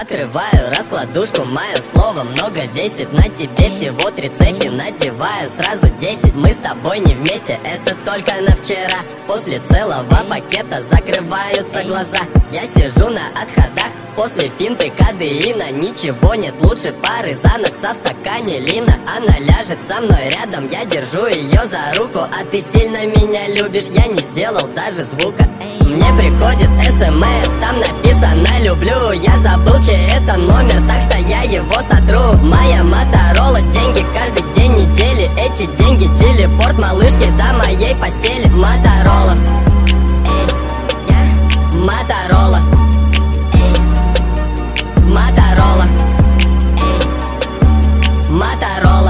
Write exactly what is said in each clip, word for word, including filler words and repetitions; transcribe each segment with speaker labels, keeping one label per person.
Speaker 1: Открываю раскладушку, мое слово много весит. На тебе всего три цепи, надеваю сразу десять. Мы с тобой не вместе, это только на вчера. После целого пакета закрываются глаза. Я сижу на отходах после пинты кадеина. Ничего нет лучше пары Занокса в стакане лина. Она ляжет со мной рядом, я держу ее за руку. А ты сильно меня любишь, я не сделал даже звука. Мне приходит смс, там написано «люблю». Я забыл, чей это номер, так что я его сотру. Моя Моторола, деньги каждый день недели. Эти деньги телепорт малышки до моей постели. Моторола, Моторола, Моторола, Моторола.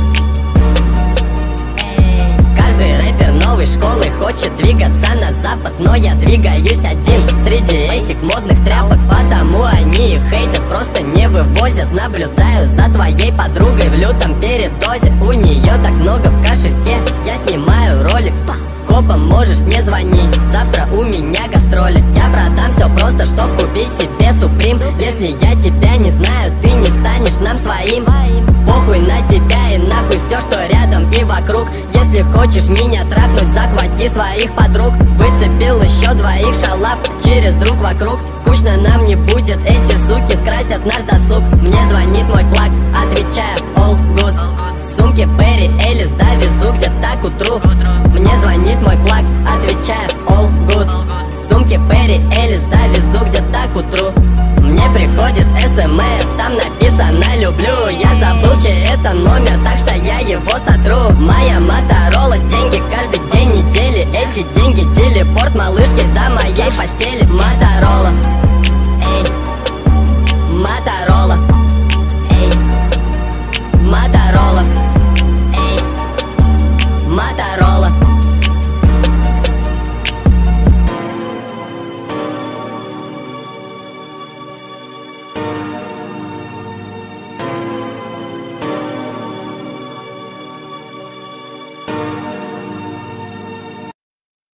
Speaker 1: Каждый рэпер новой школы хочет двигаться на запад, но я двигаюсь один среди этих модных тряпок, потому они их хейтят, просто не вывозят. Наблюдаю за твоей подругой в лютом передозе. У нее так много в кошельке, я снимаю ролик. Копам можешь не звонить, завтра у меня гастроли. Я продам все просто, чтоб купить себе Суприм. Если я тебя не знаю, ты не станешь нам своим. Похуй на тебя и нахуй все, что рядом и вокруг. Если хочешь меня трахнуть, захвати своих подруг. Выцепил еще двоих шалав через друг вокруг. Скучно нам не будет, эти суки скрасят наш досуг. Мне звонит мой плаг, отвечаю all good. Сумки Перри Элис довезу где-то к утру. Мне звонит мой плаг, отвечаю all good. Сумки Перри Элис довезу где-то к утру. Мне приходит смс, там написано «люблю». Я забыл, чей это номер, так что я его сотру. Моя Моторола, деньги каждый день недели. Эти деньги телепорт малышки до моей постели. Моторола.